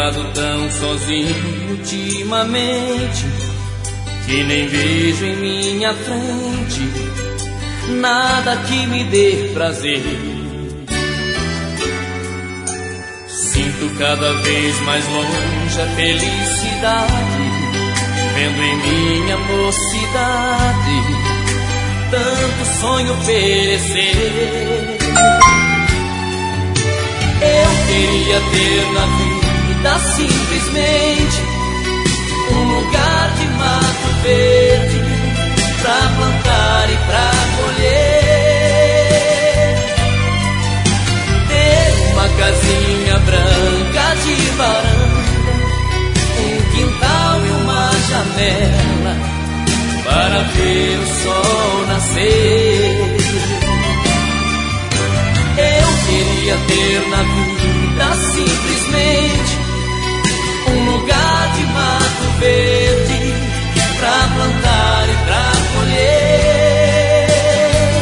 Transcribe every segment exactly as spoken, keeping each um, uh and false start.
andado tão sozinho ultimamente, que nem vejo em minha frente nada que me dê prazer. Sinto cada vez mais longe a felicidade, vendo em minha mocidade tanto sonho oferecer. Eu queria ter na vida simplesmente um lugar de mato verde pra plantar e pra colher, ter uma casinha branca de varanda, um quintal e uma janela para ver o sol nascer. Eu queria ter na vida simplesmente um lugar de mato verde pra plantar e pra colher,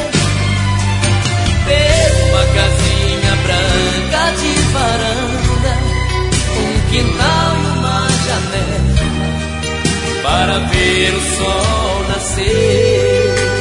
ter uma casinha branca de varanda, um quintal e uma janela para ver o sol nascer.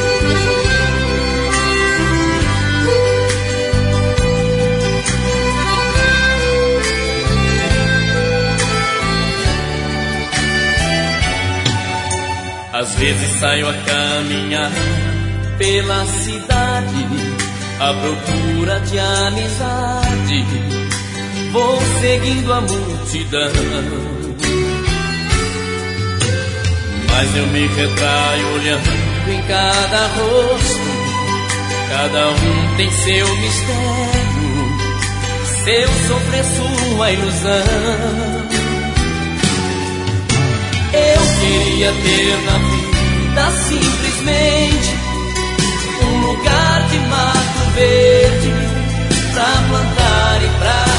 Às vezes saio a caminhar pela cidade à procura de amizade, vou seguindo a multidão, mas eu me retraio olhando em cada rosto. Cada um tem seu mistério, seu sofrer, sua ilusão. Eu queria ter na vida simplesmente um lugar de mato verde pra plantar e pra